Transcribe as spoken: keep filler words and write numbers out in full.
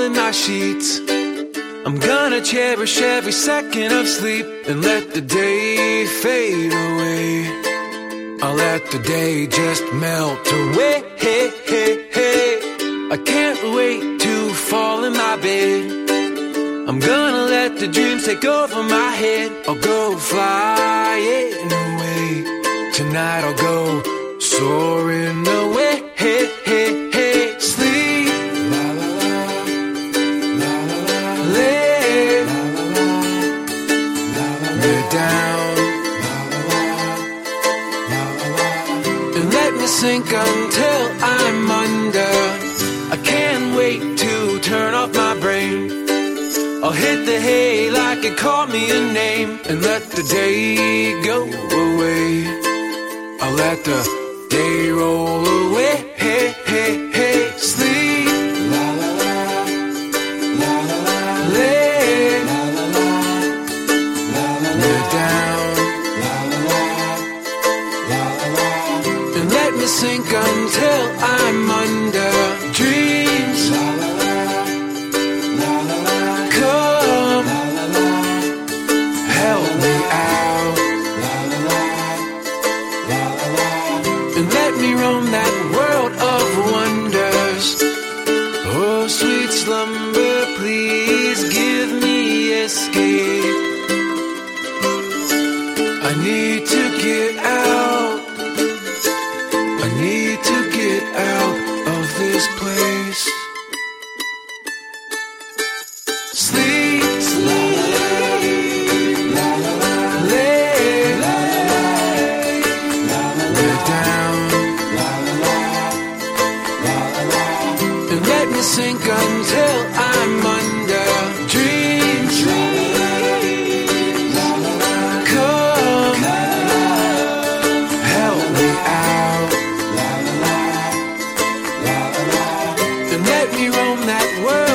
in my sheets. I'm gonna cherish every second of sleep and let the day fade away. I'll let the day just melt away. Hey, hey, hey. I can't wait to fall in my bed. I'm gonna let the dreams take over my head. I'll go flying away. Tonight I'll go soaring away. Hey, hey, hey. Sleep, la la la, la la la. Lay, la la la, la la la. Lay down, la la la, la la la. And let me sink until I'm under. I can't wait to turn off my brain. I'll hit the hay like it called me a name and let the day go away. I'll let the day roll away. Hey, hey, hey. Sleep, la la la, la la la. Lay, la la la, la la la. Lay down, la la la, la la la. And let me sink until I'm under. Dreams, la la la, la la la. Come, la la la, help me out, la la la, la la la. And let me roam that world of wonders. Oh, sweet slumber, please give me escape. I need to get out. I need to get out of this place. Sleep, sleep, la la la, lay, la la la, la la la. Lay down, la la la, la la la. And let me sink until I'm under. Dreams, la la la, la la la. Come, la la la, help me out, la la la, la la la. And let me roam that world